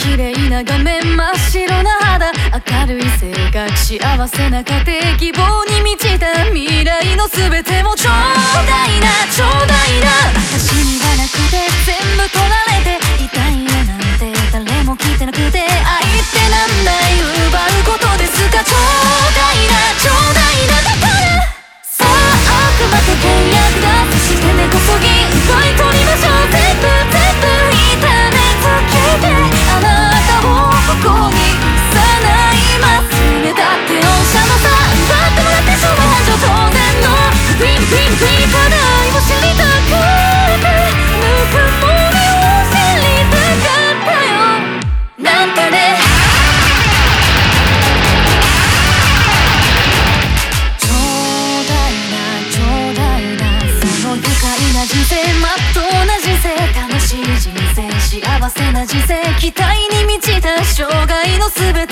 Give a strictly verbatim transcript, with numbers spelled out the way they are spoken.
綺麗な画面真っ白な肌、明るい性格幸せな家庭、希望に満ちた未来の全てをちょうだいなちょうだいな。私にはなくて全部取られて、痛いよなんて誰も聞いてなくて、愛ってなんだい奪うことですか。ちょうだいなちょうだいな。だからさあ悪魔と契約だ、そして根こそぎ奪い取りましょう。全部全部痛めつけてあなたをここにさないますね。だって御社のさ奪ってもらってしまう繁盛当然のクイーンクイーンクイーン課題を知りたくて、ぬくもりを知りたかったよなんてね。ちょうだいなちょうだいな、その愉快な人生まっとうな人生、楽しい人生幸せな人生、期待に満ちた生涯の全て